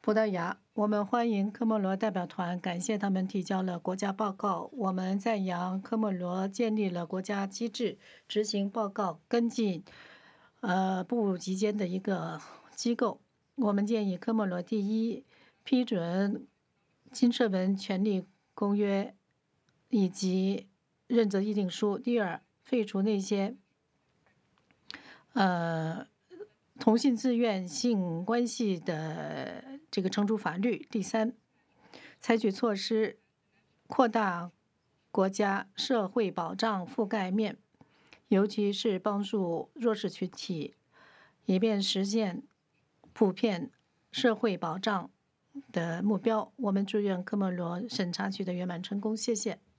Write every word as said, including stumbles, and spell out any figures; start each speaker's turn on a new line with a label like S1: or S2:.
S1: 葡萄牙，我们欢迎科莫罗代表团，感谢他们提交了国家报告。我们赞扬科莫罗建立了国家机制，执行报告跟进，呃，部级间的一个机构。我们建议科莫罗第一批准金社文权利公约以及认责议定书；第二，废除那些呃，同性自愿性关系的这个惩处法律；第三，采取措施扩大国家社会保障覆盖面，尤其是帮助弱势群体，以便实现普遍社会保障的目标。我们祝愿科莫罗审查取得圆满成功。谢谢。